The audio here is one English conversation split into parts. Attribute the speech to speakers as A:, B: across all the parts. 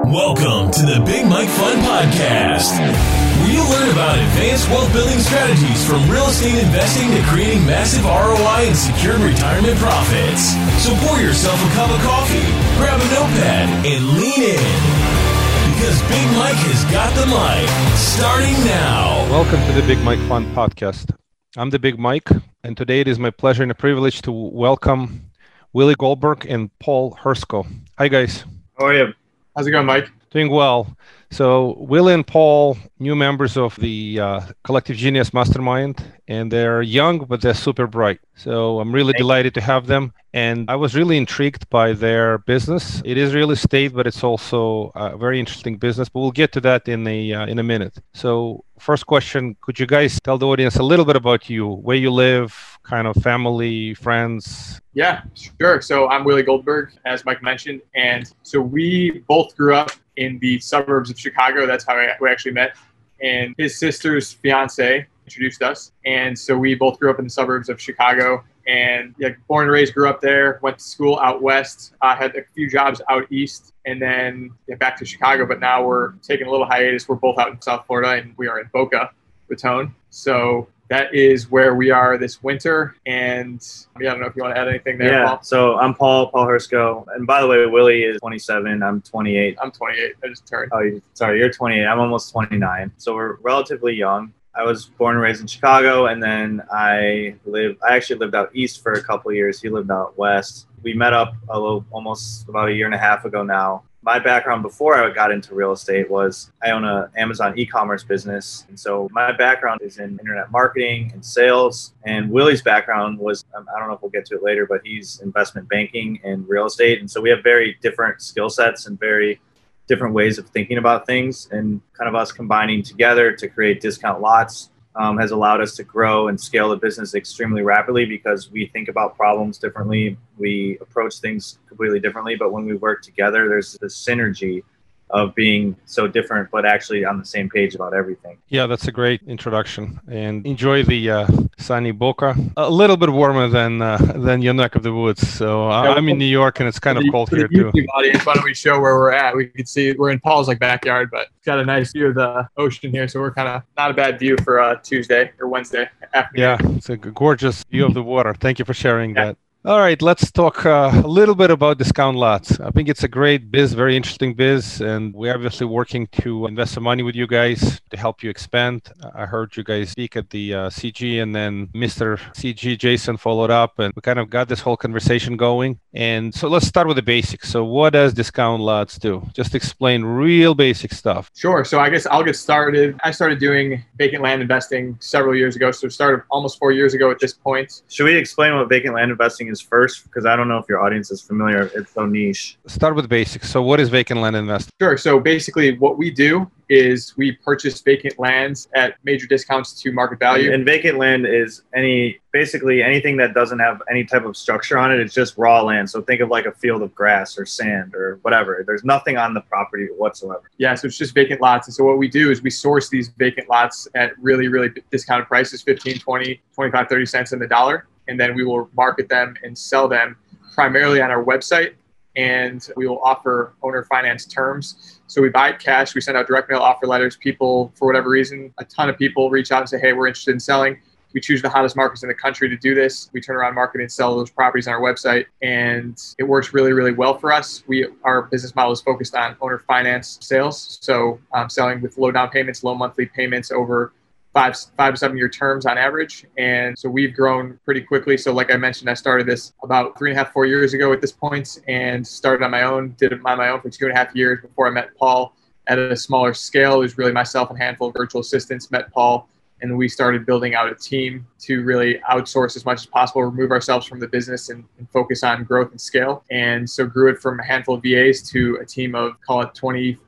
A: Welcome to the Big Mike Fund Podcast, where you learn about advanced wealth building strategies from real estate investing to creating massive ROI and secured retirement profits. So pour yourself a cup of coffee, grab a notepad, and lean in. Because Big Mike has got the mic, starting now.
B: Welcome to the Big Mike Fund Podcast. I'm the Big Mike, and today it is my pleasure and a privilege to welcome Willie Goldberg and Paul Hersko. Hi, guys.
C: How are you? How's it going, Mike?
B: Doing well. So Willie and Paul, new members of the Collective Genius Mastermind, and they're young, but they're super bright. So I'm really delighted to have them. And I was really intrigued by their business. It is real estate, but it's also a very interesting business. But we'll get to that in a minute. So first question, could you guys tell the audience a little bit about you, where you live, kind of family, friends?
C: Yeah, sure. So I'm Willie Goldberg, as Mike mentioned. And so we both grew up in the suburbs of Chicago. That's how we actually met. And his sister's fiance introduced us. And so we both grew up in the suburbs of Chicago. And born and raised, grew up there, went to school out west, had a few jobs out east, and then back to Chicago. But now we're taking a little hiatus. We're both out in South Florida, and we are in Boca Raton. So that is where we are this winter. And I don't know if you want to add anything there,
D: Yeah,
C: Paul.
D: so I'm Paul Hersko. And by the way, Willie is 27. I'm 28.
C: I'm 28. I just turned.
D: Oh, sorry, you're 28. I'm almost 29. So we're relatively young. I was born and raised in Chicago, and then I actually lived out east for a couple of years. He lived out west. We met up almost about a year and a half ago now. My background before I got into real estate was I own an Amazon e-commerce business. And so my background is in internet marketing and sales. And Willie's background was, I don't know if we'll get to it later, but he's investment banking and real estate. And so we have very different skill sets and very different ways of thinking about things. And kind of us combining together to create Discount Lots has allowed us to grow and scale the business extremely rapidly because we think about problems differently. We approach things completely differently, but when we work together, there's this synergy of being so different, but actually on the same page about everything.
B: Yeah, that's a great introduction. And enjoy the sunny Boca. A little bit warmer than your neck of the woods. So I'm in New York, and it's kind of cold here too.
C: Audience, why don't we show where we're at? We can see we're in Paul's backyard, but it's got a nice view of the ocean here. So we're kind of not a bad view for Tuesday or Wednesday afternoon.
B: Yeah, it's a gorgeous view of the water. Thank you for sharing that. All right, let's talk a little bit about Discount Lots. I think it's a great biz, very interesting biz, and we're obviously working to invest some money with you guys to help you expand. I heard you guys speak at the CG, and then Mr. CG Jason followed up, and we kind of got this whole conversation going. And so let's start with the basics. So what does Discount Lots do? Just explain real basic stuff.
C: Sure. So I guess I'll get started. I started doing vacant land investing several years ago. So it started almost 4 years ago at this point.
D: Should we explain what vacant land investing is first? Because I don't know if your audience is familiar. It's so niche.
B: Start with basics. So what is vacant land investing?
C: Sure. So basically what we do is we purchase vacant lands at major discounts to market value.
D: And vacant land is basically anything that doesn't have any type of structure on it. It's just raw land. So think of like a field of grass or sand or whatever. There's nothing on the property whatsoever.
C: Yeah, so it's just vacant lots. And so what we do is we source these vacant lots at really, really discounted prices, 15, 20, 25, 30 cents in the dollar. And then we will market them and sell them primarily on our website. And we will offer owner finance terms. So we buy it cash. We send out direct mail offer letters. People, for whatever reason, a ton of people reach out and say, hey, we're interested in selling. We choose the hottest markets in the country to do this. We turn around, market, and sell those properties on our website. And it works really, really well for us. Our business model is focused on owner finance sales. So selling with low down payments, low monthly payments over 5 to 7 year terms on average. And so we've grown pretty quickly. So like I mentioned, I started this about 3.5, 4 years ago at this point and started on my own, did it on my own for 2.5 years before I met Paul at a smaller scale. It was really myself and a handful of virtual assistants, met Paul, and we started building out a team to really outsource as much as possible, remove ourselves from the business and focus on growth and scale. And so grew it from a handful of VAs to a team of, call it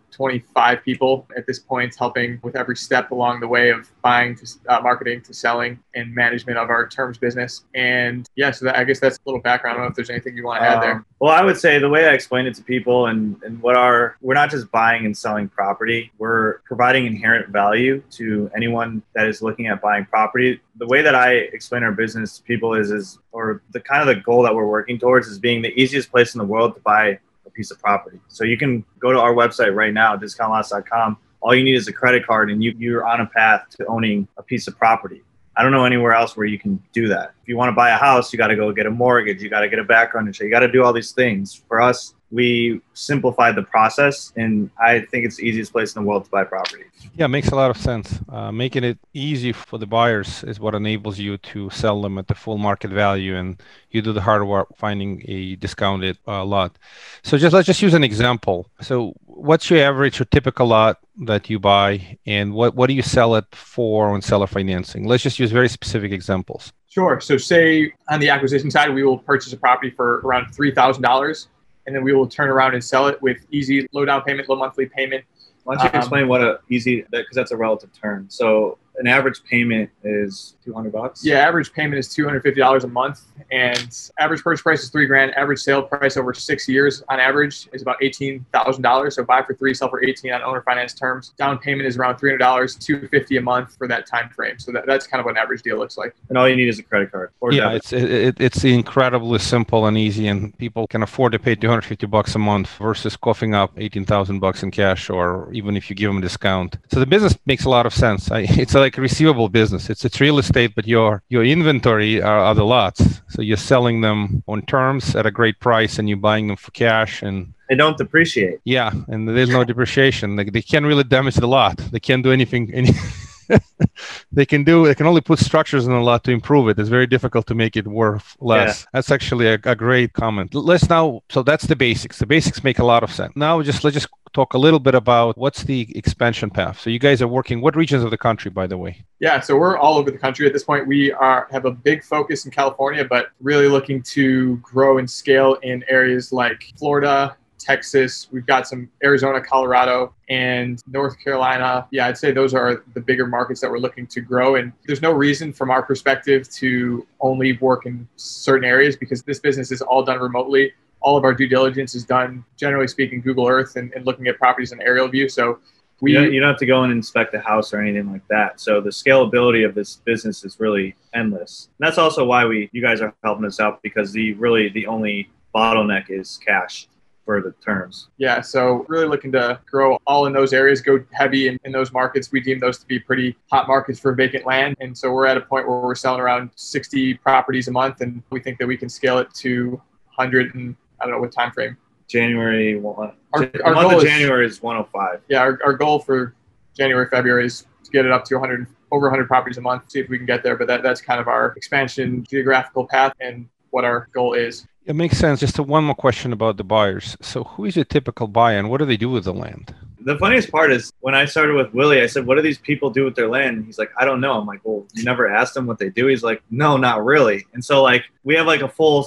C: 25 people at this point, helping with every step along the way of buying to marketing to selling and management of our terms business. And yeah, so I guess that's a little background. I don't know if there's anything you want to add there.
D: Well, I would say the way I explain it to people and we're not just buying and selling property. We're providing inherent value to anyone that is looking at buying property. The way that I explain our business to people is the kind of the goal that we're working towards is being the easiest place in the world to buy a piece of property. So you can go to our website right now, discountlots.com. All you need is a credit card, and you're on a path to owning a piece of property. I don't know anywhere else where you can do that. If you want to buy a house, you got to go get a mortgage. You got to get a background check. You got to do all these things. For us, we simplified the process, and I think it's the easiest place in the world to buy property.
B: Yeah, it makes a lot of sense. Making it easy for the buyers is what enables you to sell them at the full market value, and you do the hard work finding a discounted lot. So let's just use an example. So what's your average or typical lot that you buy, and what do you sell it for on seller financing? Let's just use very specific examples.
C: Sure. So say on the acquisition side, we will purchase a property for around $3,000, and then we will turn around and sell it with easy, low down payment, low monthly payment.
D: Why don't you explain what a easy, because that's a relative term. So an average payment is $200.
C: Yeah, average payment is $250 a month, and average purchase price is $3,000. Average sale price over 6 years on average is about $18,000. So buy for $3, sell for $18 on owner finance terms. Down payment is around $300, $250 a month for that time frame. So that's kind of what an average deal looks like.
D: And all you need is a credit card. Or
B: debit. It's incredibly simple and easy, and people can afford to pay $250 a month versus coughing up $18,000 in cash, or even if you give them a discount. So the business makes a lot of sense. It's like a receivable business. It's real estate, but your inventory are the lots. So you're selling them on terms at a great price, and you're buying them for cash, and
D: they don't depreciate.
B: Yeah, and there's no depreciation. They can't really damage the lot. They can't do anything. They can only put structures in the lot to improve it. It's very difficult to make it worth less. Yeah. That's actually a great comment. So that's the basics. The basics make a lot of sense. Now let's just talk a little bit about what's the expansion path. So you guys are working, what regions of the country, by the way?
C: Yeah, so we're all over the country at this point. We have a big focus in California, but really looking to grow and scale in areas like Florida, Texas. We've got some Arizona, Colorado, and North Carolina. Yeah, I'd say those are the bigger markets that we're looking to grow. And there's no reason from our perspective to only work in certain areas, because this business is all done remotely. All of our due diligence is done, generally speaking, Google Earth and looking at properties in aerial view. So you
D: don't have to go and inspect a house or anything like that. So the scalability of this business is really endless. And that's also why you guys are helping us out, because the only bottleneck is cash for the terms.
C: Yeah, so really looking to grow all in those areas, go heavy in those markets. We deem those to be pretty hot markets for vacant land. And so we're at a point where we're selling around 60 properties a month, and we think that we can scale it to 100 and I don't know what time frame.
D: January 1.
C: Our
D: month of January is 105.
C: Yeah, our goal for January, February is to get it up to over 100 properties a month, see if we can get there. But that's kind of our expansion geographical path and what our goal is.
B: It makes sense. Just one more question about the buyers. So who is your typical buyer, and what do they do with the land?
D: The funniest part is when I started with Willie, I said, what do these people do with their land? And he's like, I don't know. I'm like, well, you never asked them what they do? He's like, no, not really. And so we have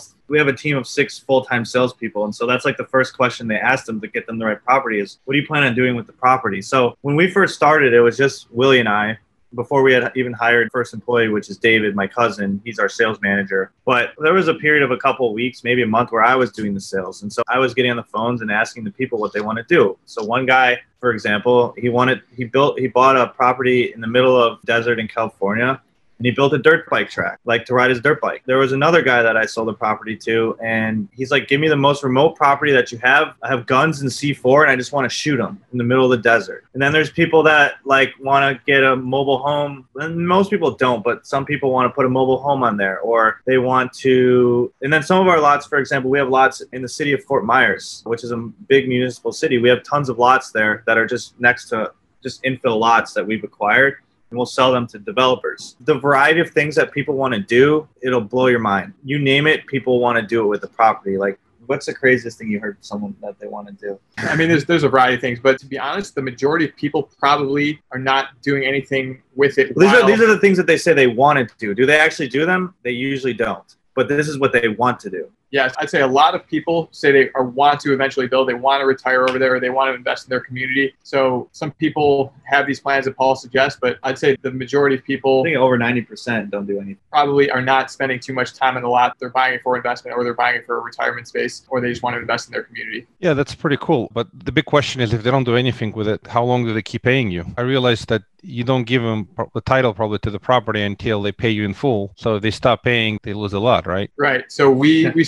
D: a team of 6 full-time salespeople. And so that's the first question they asked them to get them the right property is, what do you plan on doing with the property? So when we first started, it was just Willie and I. Before we had even hired first employee, which is David, my cousin. He's our sales manager. But there was a period of a couple of weeks, maybe a month, where I was doing the sales. And so I was getting on the phones and asking the people what they want to do. So one guy, for example, he bought a property in the middle of desert in California. And he built a dirt bike track, to ride his dirt bike. There was another guy that I sold a property to, and he's like, give me the most remote property that you have. I have guns and C4, and I just want to shoot them in the middle of the desert. And then there's people that want to get a mobile home. And most people don't, but some people want to put a mobile home on there, or they want to. And then some of our lots, for example, we have lots in the city of Fort Myers, which is a big municipal city. We have tons of lots there that are just next to just infill lots that we've acquired. And we'll sell them to developers. The variety of things that people want to do, it'll blow your mind. You name it, people want to do it with the property. What's the craziest thing you heard someone that they want to do?
C: I mean, there's a variety of things, but to be honest, the majority of people probably are not doing anything with it.
D: These are the things that they say they want to do. Do they actually do them? They usually don't. But this is what they want to do.
C: Yes, I'd say a lot of people say they want to eventually build. They want to retire over there, or they want to invest in their community. So some people have these plans that Paul suggests, but I'd say the majority of people,
D: I think over 90% don't do anything.
C: Probably are not spending too much time in the lot. They're buying it for investment, or they're buying it for a retirement space, or they just want to invest in their community.
B: Yeah, that's pretty cool. But the big question is, if they don't do anything with it, how long do they keep paying you? I realize that you don't give them the title probably to the property until they pay you in full. So if they stop paying, they lose a lot, right?
C: Right. So we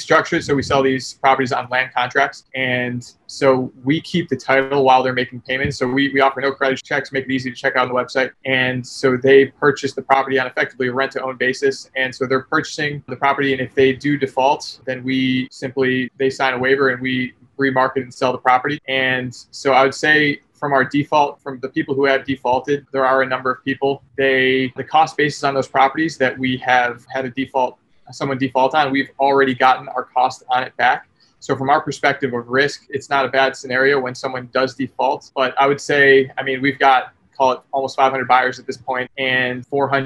C: structure it so we sell these properties on land contracts. And so we keep the title while they're making payments. So we offer no credit checks, make it easy to check out on the website. And so they purchase the property on effectively a rent-to-own basis. And so they're purchasing the property. And if they do default, then they sign a waiver and we remarket and sell the property. And so I would say from the people who have defaulted, there are a number of people. The cost basis on those properties that we have had someone default on, we've already gotten our cost on it back. So from our perspective of risk, it's not a bad scenario when someone does default. But I would say, we've got, call it almost 500 buyers at this point, and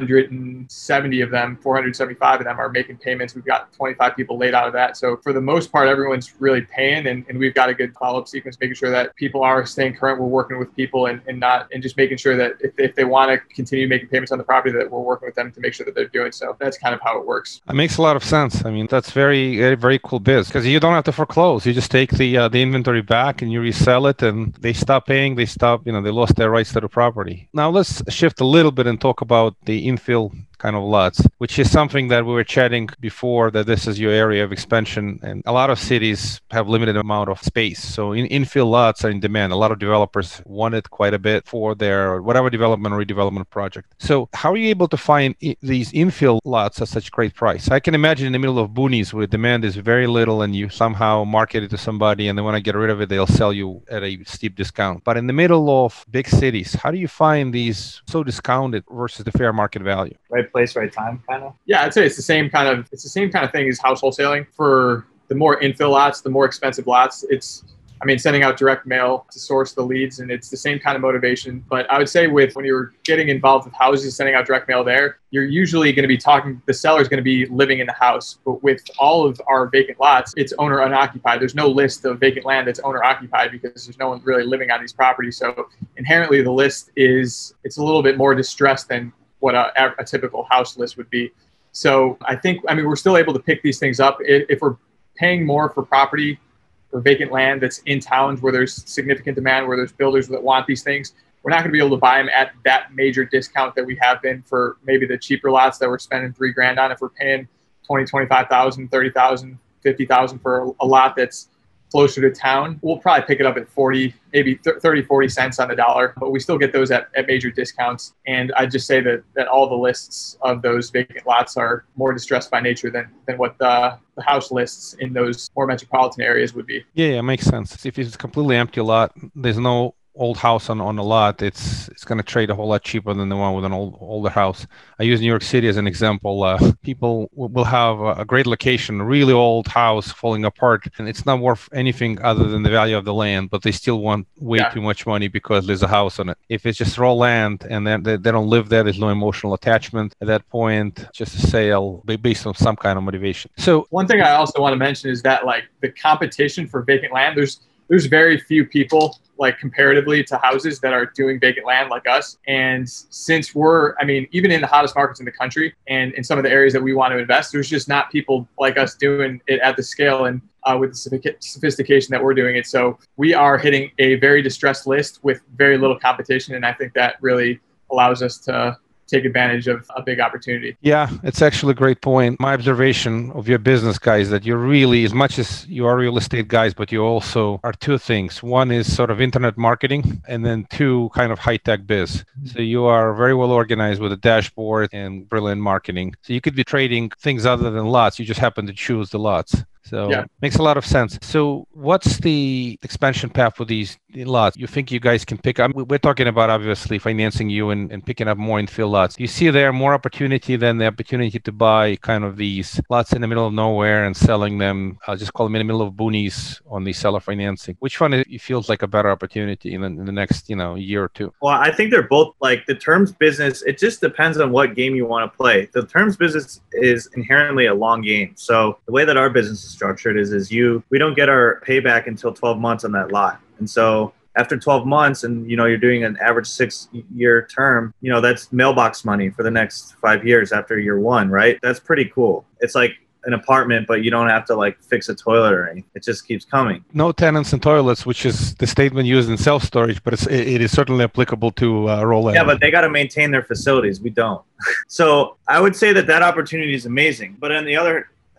C: 475 of them are making payments. We've got 25 people laid out of that. So for the most part, everyone's really paying, and we've got a good follow-up sequence, making sure that people are staying current. We're working with people and just making sure that if they want to continue making payments on the property, that we're working with them to make sure that they're doing so. That's kind of how it works.
B: It makes a lot of sense. That's very, very cool biz, because you don't have to foreclose. You just take the inventory back and you resell it, and they stop paying. They lost their rights to the property. Now let's shift a little bit and talk about the infill kind of lots, which is something that we were chatting before, that this is your area of expansion, and a lot of cities have limited amount of space. So infill lots are in demand. A lot of developers want it quite a bit for their whatever development or redevelopment project. So how are you able to find these infill lots at such great price? I can imagine in the middle of boonies where demand is very little and you somehow market it to somebody and they want to get rid of it, they'll sell you at a steep discount. But in the middle of big cities, how do you find these so discounted versus the fair market value?
D: Right place, right time, kind of.
C: Yeah, I'd say it's the same kind of thing as house wholesaling. For the more infill lots, the more expensive lots, it's sending out direct mail to source the leads, and it's the same kind of motivation. But I would say when you're getting involved with houses, sending out direct mail there, you're usually going to be the seller's going to be living in the house. But with all of our vacant lots, it's owner unoccupied. There's no list of vacant land that's owner occupied because there's no one really living on these properties. So inherently the list it's a little bit more distressed than what a typical house list would be. So I think, we're still able to pick these things up. If we're paying more for property or vacant land that's in towns where there's significant demand, where there's builders that want these things, we're not going to be able to buy them at that major discount that we have been for maybe the cheaper lots that we're spending $3,000 on. If we're paying 20, 25,000, 30,000, 50,000 for a lot that's closer to town, we'll probably pick it up at 40, maybe 30, 40 cents on the dollar, but we still get those at major discounts. And I'd just say that all the lists of those vacant lots are more distressed by nature than what the house lists in those more metropolitan areas would be.
B: Yeah, makes sense. If it's a completely empty lot, there's no old house on the lot, it's going to trade a whole lot cheaper than the one with an older house. I use New York City as an example. People will have a great location, a really old house falling apart, and it's not worth anything other than the value of the land, but they still want way too much money because there's a house on it. If it's just raw land and then they don't live there, there's no emotional attachment at that point, just a sale based on some kind of motivation. So
C: one thing I also want to mention is that the competition for vacant land, there's very few people comparatively to houses that are doing vacant land like us. And since we're, even in the hottest markets in the country and in some of the areas that we want to invest, there's just not people like us doing it at the scale and with the sophistication that we're doing it. So we are hitting a very distressed list with very little competition. And I think that really allows us to take advantage of a big opportunity.
B: Yeah, it's actually a great point. My observation of your business, guys, that you're really, as much as you are real estate guys, but you also are two things. One is sort of internet marketing, and then two, kind of high-tech biz. So you are very well organized with a dashboard and brilliant marketing. So you could be trading things other than lots. You just happen to choose the lots. So makes a lot of sense. So what's the expansion path for these lots? You think you guys can pick up? We're talking about obviously financing you and picking up more infill lots. Do you see there more opportunity than the opportunity to buy kind of these lots in the middle of nowhere and selling them? I'll just call them in the middle of boonies on the seller financing. Which one feels like a better opportunity in the next year or two?
D: Well, I think they're both the terms business. It just depends on what game you want to play. The terms business is inherently a long game. So the way that our business is structured is we don't get our payback until 12 months on that lot. And so after 12 months and, you're doing an average 6-year term, that's mailbox money for the next 5 years after year one, right? That's pretty cool. It's like an apartment, but you don't have to fix a toilet or anything. It just keeps coming.
B: No tenants and toilets, which is the statement used in self-storage, but it is certainly applicable to roll-in.
D: Yeah, but they got to maintain their facilities. We don't. So I would say that opportunity is amazing. But on the other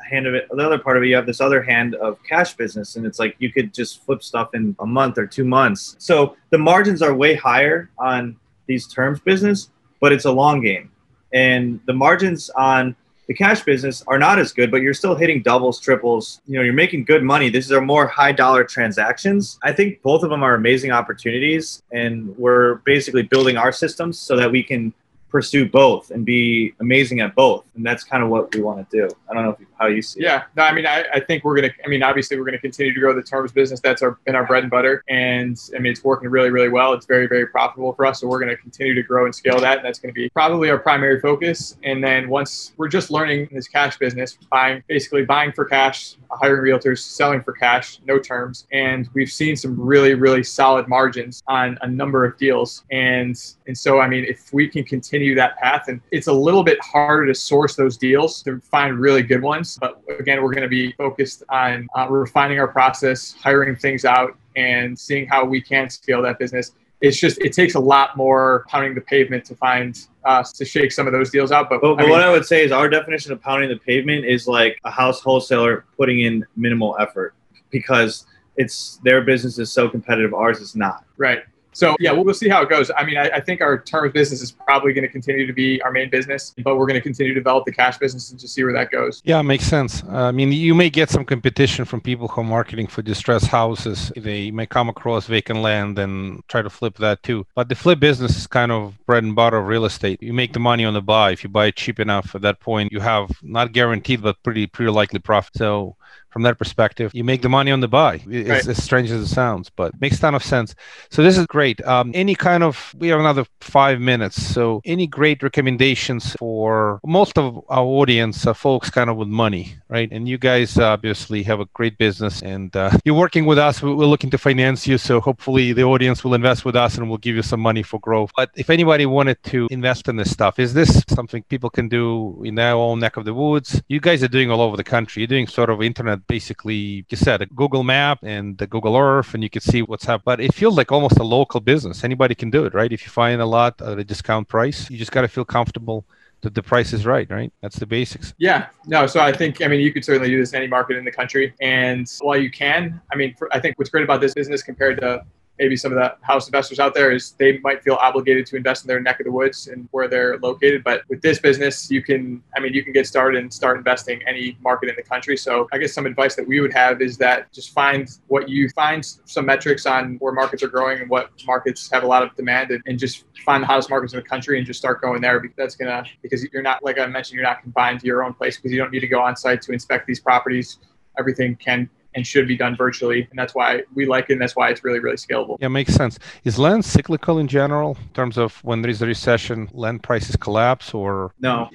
D: hand of it, the other part of it, you have this other hand of cash business, and it's like you could just flip stuff in a month or 2 months. So the margins are way higher on these terms business, but it's a long game. And the margins on the cash business are not as good, but you're still hitting doubles, triples. You know, you're making good money. These are more high dollar transactions. I think both of them are amazing opportunities, and we're basically building our systems so that we can pursue both and be amazing at both. And that's kind of what we want to do. I don't know how you see it.
C: Yeah, no, I mean, I think we're going to, I mean, obviously we're going to continue to grow the terms business. That's been our bread and butter. And I mean, it's working really, really well. It's very, very profitable for us. So we're going to continue to grow and scale that. And that's going to be probably our primary focus. And then once we're just learning this cash business, basically buying for cash, hiring realtors, selling for cash, no terms. And we've seen some really, really solid margins on a number of deals. And so, I mean, if we can continue that path, and it's a little bit harder to source those deals to find really good ones. But again, we're going to be focused on refining our process, hiring things out, and seeing how we can scale that business. It's just, it takes a lot more pounding the pavement to find to shake some of those deals out. But I mean,
D: what I would say is our definition of pounding the pavement is like a house wholesaler putting in minimal effort because their business is so competitive. Ours is not.
C: Right. So yeah, we'll see how it goes. I mean, I think our terms business is probably going to continue to be our main business, but we're going to continue to develop the cash business and just see where that goes.
B: Yeah, makes sense. I mean, you may get some competition from people who are marketing for distressed houses. They may come across vacant land and try to flip that too. But the flip business is kind of bread and butter of real estate. You make the money on the buy. If you buy it cheap enough, at that point, you have not guaranteed, but pretty likely profit. So from that perspective, you make the money on the buy. It's
C: right.
B: As strange as it sounds, but makes a ton of sense. So this is great. We have another 5 minutes. So any great recommendations for most of our audience, folks kind of with money, right? And you guys obviously have a great business, and you're working with us. We're looking to finance you. So hopefully the audience will invest with us and we'll give you some money for growth. But if anybody wanted to invest in this stuff, is this something people can do in their own neck of the woods? You guys are doing all over the country. You're doing sort of internet, basically, you said, a Google Map and the Google Earth, and you can see what's happening. But it feels like almost a local business. Anybody can do it, right? If you find a lot at a discount price, you just got to feel comfortable that the price is right? That's the basics.
C: Yeah, no. So I think, you could certainly do this in any market in the country. And while you can, I think what's great about this business compared to maybe some of the house investors out there is they might feel obligated to invest in their neck of the woods and where they're located. But with this business, you can get started and start investing any market in the country. So I guess some advice that we would have is that just find some metrics on where markets are growing and what markets have a lot of demand, and just find the hottest markets in the country and just start going there, because you're not, like I mentioned, you're not confined to your own place, because you don't need to go on site to inspect these properties. Everything can and should be done virtually. And that's why we like it, and that's why it's really, really scalable.
B: Yeah, makes sense. Is land cyclical in general, in terms of when there is a recession, land prices collapse, or?
D: No,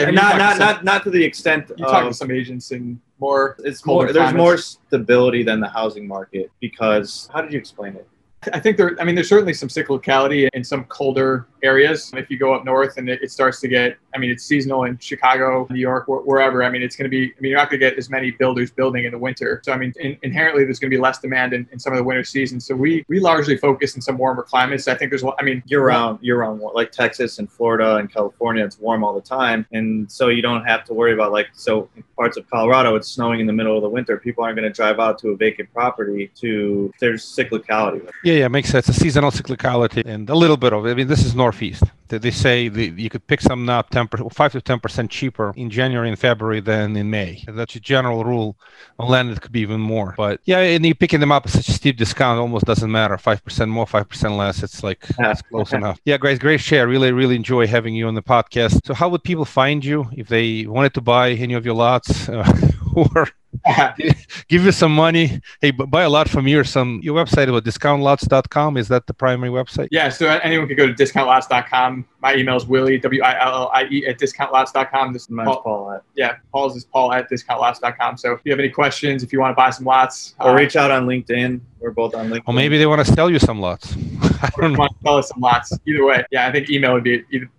D: not to the extent.
C: You talk to some agents and more.
D: There's more stability than the housing market, because, how did you explain it?
C: I think there's certainly some cyclicality in some colder areas. If you go up north and it starts to get, it's seasonal in Chicago, New York, wherever. It's going to be, you're not going to get as many builders building in the winter. So, inherently there's going to be less demand in some of the winter seasons. So we largely focus in some warmer climates. I think there's,
D: year round, like Texas and Florida and California, it's warm all the time. And so you don't have to worry about, in parts of Colorado, it's snowing in the middle of the winter. People aren't going to drive out to a vacant property there's cyclicality.
B: Yeah, makes sense. A seasonal cyclicality and a little bit of it. This is Northeast. They say you could pick something up 5 to 10% cheaper in January and February than in May. That's a general rule. On land, it could be even more. But yeah, and you're picking them up at such a steep discount, almost doesn't matter. 5% more, 5% less. It's it's close enough. Yeah, guys, great share. Really, really enjoy having you on the podcast. So how would people find you if they wanted to buy any of your lots or give you some money? Hey, buy a lot from you, or your website about discountlots.com. Is that the primary website?
C: Yeah, so anyone can go to discountlots.com. My email is Willie, WILLIE at discountlots.com. This is
D: Paul at.
C: Yeah, Paul's is Paul at discountlots.com. So if you have any questions, if you want to buy some lots,
D: or reach out on LinkedIn. We're both on LinkedIn.
B: Or maybe they want to sell you some lots. I don't know.
C: Want to sell us some lots. Either way, yeah, I think email would be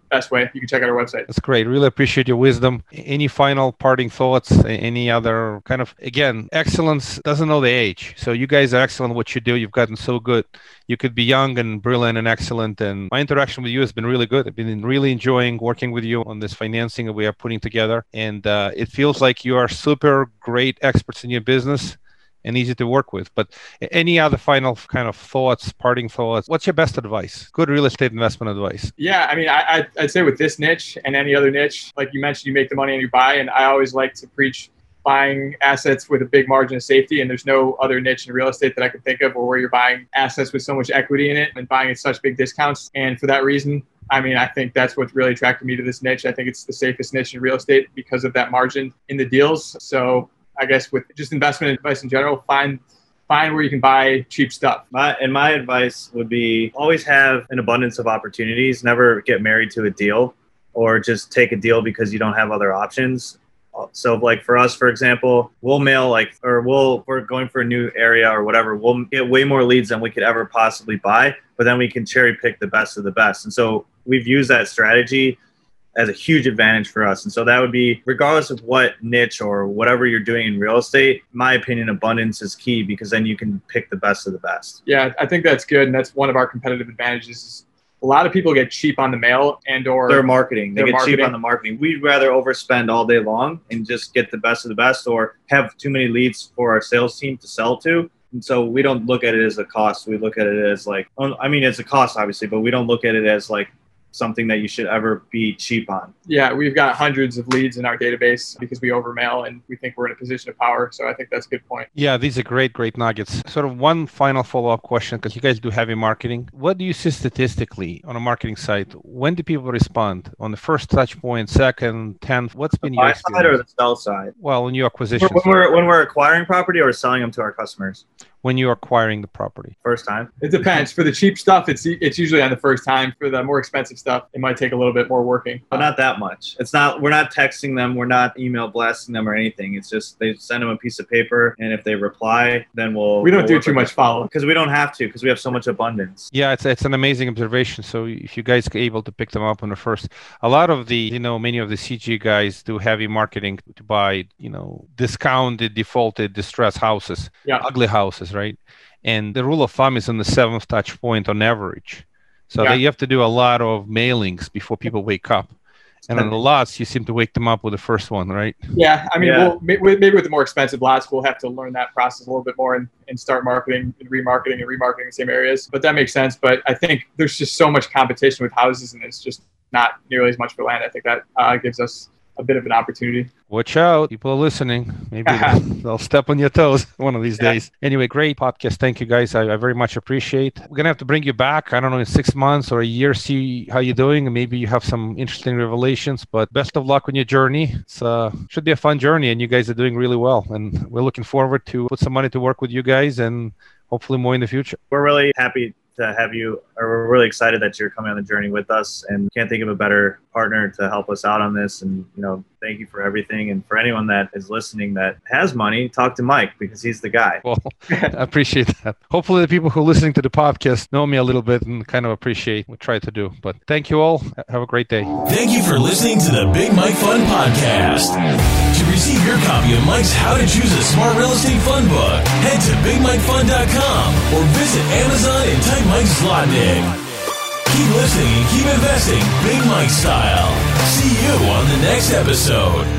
C: best way. You can check out our website.
B: That's great. Really appreciate your wisdom. Any final parting thoughts? Any other kind of, again, excellence doesn't know the age. So you guys are excellent at what you do. You've gotten so good. You could be young and brilliant and excellent. And my interaction with you has been really good. I've been really enjoying working with you on this financing that we are putting together. And it feels like you are super great experts in your business and easy to work with. But any other final kind of thoughts, parting thoughts? What's your best advice? Good real estate investment advice.
C: Yeah, I mean, I'd say with this niche and any other niche, like you mentioned, you make the money and you buy. And I always like to preach buying assets with a big margin of safety. And there's no other niche in real estate that I can think of where you're buying assets with so much equity in it and buying at such big discounts. And for that reason, I mean, I think that's what really attracted me to this niche. I think it's the safest niche in real estate because of that margin in the deals. So I guess with just investment advice in general, find where you can buy cheap stuff.
D: My advice would be always have an abundance of opportunities. Never get married to a deal or just take a deal because you don't have other options. So like for us, for example, we'll mail we're going for a new area or whatever. We'll get way more leads than we could ever possibly buy, but then we can cherry pick the best of the best. And so we've used that strategy as a huge advantage for us. And so that would be, regardless of what niche or whatever you're doing in real estate, in my opinion, abundance is key because then you can pick the best of the best.
C: Yeah, I think that's good. And that's one of our competitive advantages. Is a lot of people get cheap on the mail and or
D: their marketing. They get cheap on the marketing. We'd rather overspend all day long and just get the best of the best or have too many leads for our sales team to sell to. And so we don't look at it as a cost. We look at it as like, I mean, it's a cost obviously, but we don't look at it as like something that you should ever be cheap on.
C: Yeah, we've got hundreds of leads in our database because we overmail and we think we're in a position of power. So I think that's a good point.
B: Yeah, these are great nuggets. Sort of one final follow-up question, because you guys do heavy marketing. What do you see statistically on a marketing site? When do people respond? On the first touch point, second, 10th? What's been your experience?
D: Buy side or the sell side?
B: Well, in your acquisition.
D: When we're acquiring property or selling them to our customers?
B: When you're acquiring the property?
D: First time.
C: It depends. For the cheap stuff, it's usually on the first time. For the more expensive stuff, it might take a little bit more working.
D: But not that much. We're not texting them. We're not email blasting them or anything. It's just they send them a piece of paper, and if they reply, then we
C: don't do too much follow.
D: Because we don't have to, because we have so much abundance.
B: Yeah, it's an amazing observation. So if you guys are able to pick them up on the first, a lot of the, many of the CG guys do heavy marketing to buy, discounted, defaulted, distressed houses, ugly houses, right? And the rule of thumb is on the 7th touch point on average. So you have to do a lot of mailings before people wake up. And on the lots, you seem to wake them up with the first one, right?
C: Yeah. I mean, maybe with the more expensive lots, we'll have to learn that process a little bit more and start marketing and remarketing the same areas. But that makes sense. But I think there's just so much competition with houses, and it's just not nearly as much for land. I think that gives us a bit of an opportunity.
B: Watch out. People are listening. Maybe they'll step on your toes one of these days. Anyway, great podcast. Thank you, guys. I very much appreciate. We're going to have to bring you back, I don't know, in 6 months or a year, see how you're doing. And maybe you have some interesting revelations. But best of luck on your journey. It should be a fun journey, and you guys are doing really well. And we're looking forward to put some money to work with you guys and hopefully more in the future.
D: We're really happy to have you, or we're really excited that you're coming on the journey with us, and can't think of a better partner to help us out on this. And thank you for everything. And for anyone that is listening that has money, talk to Mike, because he's the guy.
B: Well, I appreciate that. Hopefully the people who are listening to the podcast know me a little bit and kind of appreciate what we try to do. But thank you all. Have a great day.
A: Thank you for listening to the Big Mike Fund Podcast. To receive your copy of Mike's How to Choose a Smart Real Estate Fund book, head to BigMikeFund.com or visit Amazon and type Mike Zlotnick. Keep listening and keep investing Big Mike style. See you on the next episode.